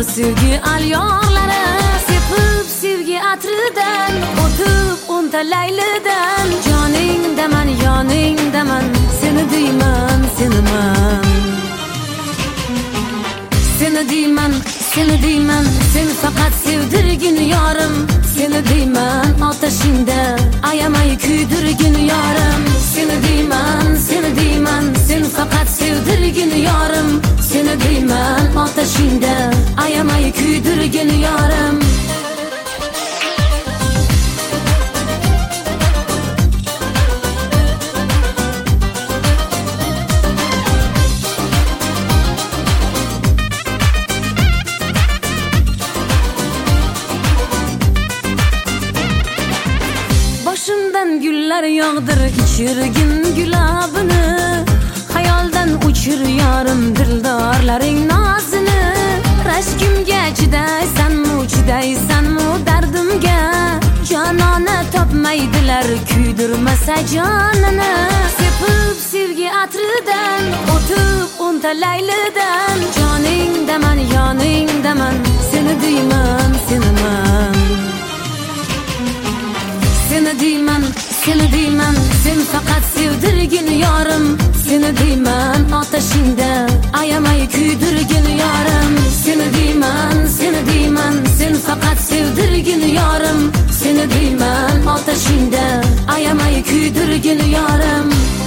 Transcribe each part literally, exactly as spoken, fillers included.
bor sevgi alyorlari, sepib sevgi atridan, o'tib o'nta laylidan. Joningdaman, yoningdaman, seni deyman, seniman. Seni deyman, seni deyman, sen faqat sevdirgin yorim. Seni deyman, otashingda ayamay kuydirgin yorim. Seni deyman, seni deyman, sen faqat sevdirgin yorim. Seni deyman, otashingda ayamay kuydirgin yorim. Boshimdan gullar yog'dir, ichirgin gulabini. Xayoldan uchir yorim dildorlaring nozini. Rashkimga chidaysanmi, chidaysanmi dardimga? Jonona topmaydilar kuydirmasa jonini. Sepib sevgi atridan, o'tib o'nta laylidan. Joningdaman, yoningdaman, seni deyman, seniman. Seni deyman, seni deyman, sen faqat sevdirgin yorim. Seni deyman, otashingda ayamay kuydirgin yorim. Seni deyman, seni deyman, sen faqat sevdirgin yorim. Seni deyman, otashingda ayamay kuydirgin yorim.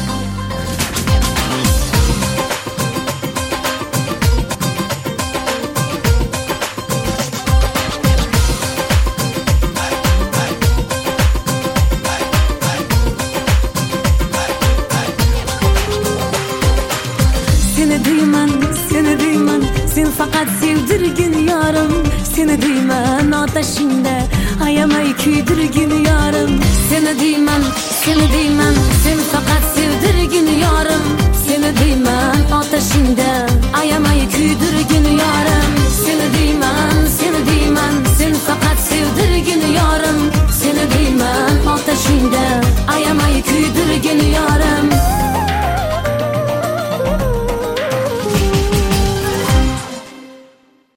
Seni deyman, seni deyman, sen faqat sevdirgin yorim. Seni deyman, otashingda ayamay kuydirgin yorim. Seni deyman, seni deyman, sen faqat